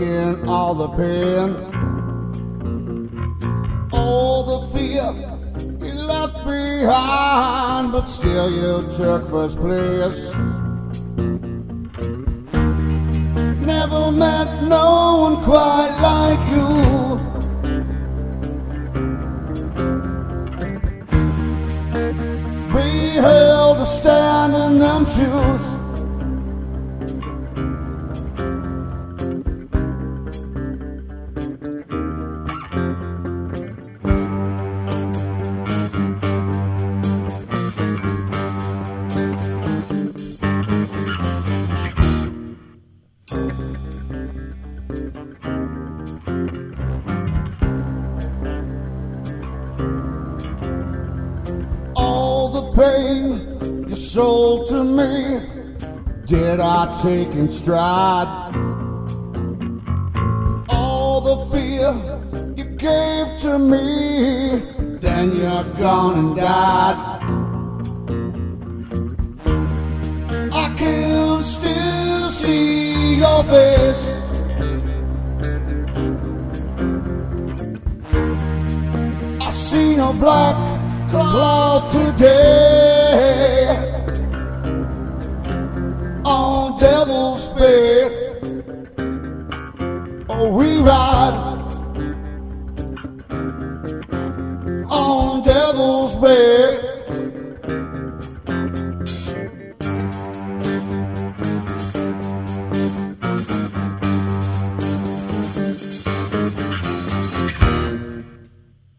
taking all the pain, all the fear you left behind, but still you took first place. Never met no one quite like you. Beheld to stand in them shoes. All the pain you sold to me, did I take in stride? All the fear you gave to me, then you're gone and died. I can still see your face. I see no black cloud today on Devil's Bed. Oh, we ride on Devil's Bed.